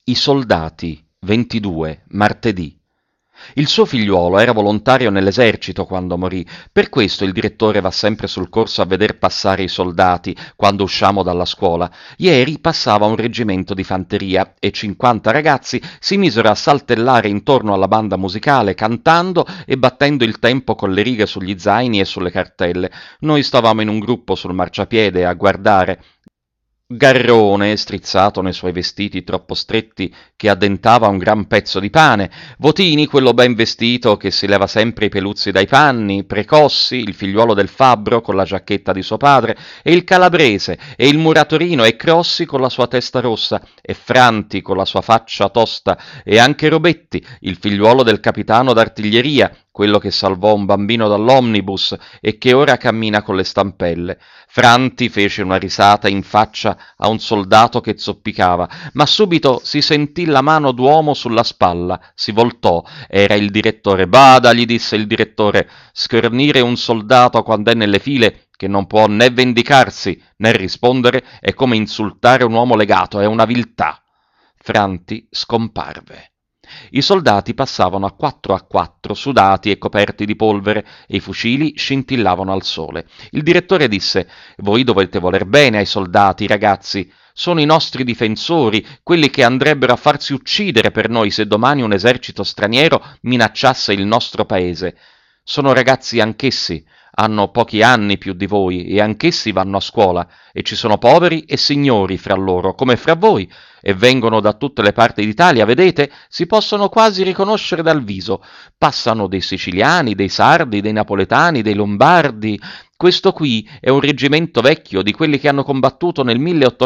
I soldati, 22, martedì. Il suo figliuolo era volontario nell'esercito quando morì, per questo il direttore va sempre sul corso a veder passare i soldati quando usciamo dalla scuola. Ieri passava un reggimento di fanteria e 50 ragazzi si misero a saltellare intorno alla banda musicale cantando e battendo il tempo con le righe sugli zaini e sulle cartelle. Noi stavamo in un gruppo sul marciapiede a guardare. Garrone, strizzato nei suoi vestiti troppo stretti che addentava un gran pezzo di pane, Votini, quello ben vestito che si leva sempre i peluzzi dai panni, Precossi, il figliuolo del fabbro con la giacchetta di suo padre, e il calabrese, e il muratorino, e Crossi con la sua testa rossa, e Franti con la sua faccia tosta, e anche Robetti, il figliuolo del capitano d'artiglieria, quello che salvò un bambino dall'omnibus e che ora cammina con le stampelle. Franti fece una risata in faccia a un soldato che zoppicava, ma subito si sentì la mano d'uomo sulla spalla, si voltò, era il direttore. Bada, gli disse il direttore, schernire un soldato quando è nelle file che non può né vendicarsi né rispondere è come insultare un uomo legato, è una viltà. Franti scomparve. I soldati passavano a quattro, sudati e coperti di polvere, e i fucili scintillavano al sole. Il direttore disse: «Voi dovete voler bene ai soldati, ragazzi. Sono i nostri difensori, quelli che andrebbero a farsi uccidere per noi se domani un esercito straniero minacciasse il nostro paese. Sono ragazzi anch'essi, hanno pochi anni più di voi e anch'essi vanno a scuola, e ci sono poveri e signori fra loro, come fra voi, e vengono da tutte le parti d'Italia, vedete? Si possono quasi riconoscere dal viso. Passano dei siciliani, dei sardi, dei napoletani, dei lombardi. Questo qui è un reggimento vecchio di quelli che hanno combattuto nel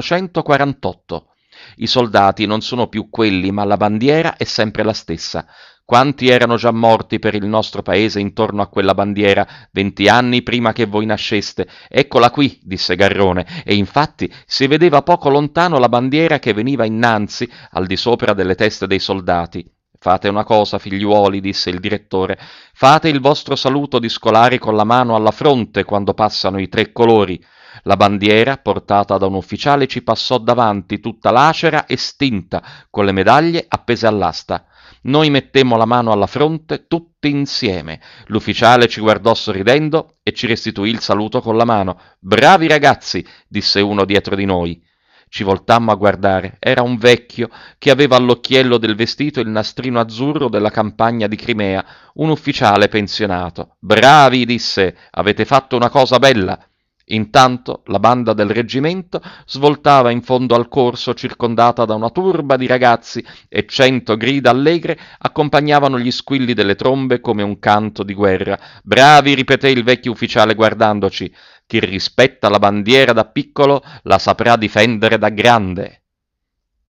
1848. I soldati non sono più quelli, ma la bandiera è sempre la stessa. Quanti erano già morti per il nostro paese intorno a quella bandiera 20 anni prima che voi nasceste? Eccola qui, disse Garrone, e infatti si vedeva poco lontano la bandiera che veniva innanzi, al di sopra delle teste dei soldati. Fate una cosa, figliuoli, disse il direttore, fate il vostro saluto di scolari con la mano alla fronte quando passano i tre colori. La bandiera, portata da un ufficiale, ci passò davanti, tutta lacera e stinta, con le medaglie appese all'asta. Noi mettemmo la mano alla fronte tutti insieme. L'ufficiale ci guardò sorridendo e ci restituì il saluto con la mano. «Bravi ragazzi!» disse uno dietro di noi. Ci voltammo a guardare. Era un vecchio che aveva all'occhiello del vestito il nastrino azzurro della campagna di Crimea, un ufficiale pensionato. «Bravi!» disse. «Avete fatto una cosa bella!» Intanto la banda del reggimento svoltava in fondo al corso circondata da una turba di ragazzi e 100 grida allegre accompagnavano gli squilli delle trombe come un canto di guerra. «Bravi!» ripeté il vecchio ufficiale guardandoci. «Chi rispetta la bandiera da piccolo la saprà difendere da grande!»